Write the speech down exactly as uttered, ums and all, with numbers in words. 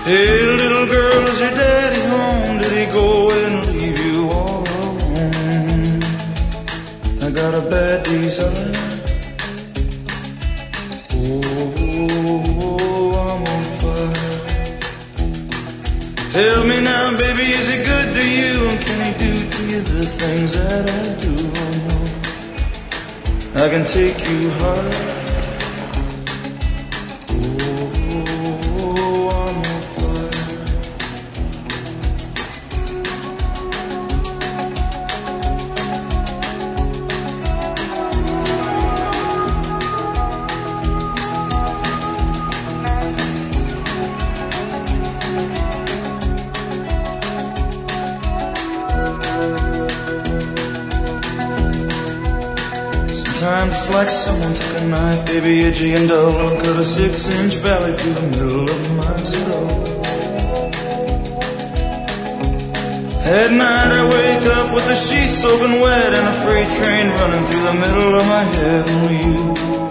Hey, little girl, is your daddy home? Did he go away and leave you all alone? I got a bad desire. Oh, I'm on fire. Tell me now, baby, is he good to you? And can he do to you the things that I do? Oh, no. I can take you high. Sometimes it's like someone took a knife, baby, edgy and dull, and cut a six-inch valley through the middle of my skull. At night I wake up with the sheets soaking wet and a freight train running through the middle of my head. Only you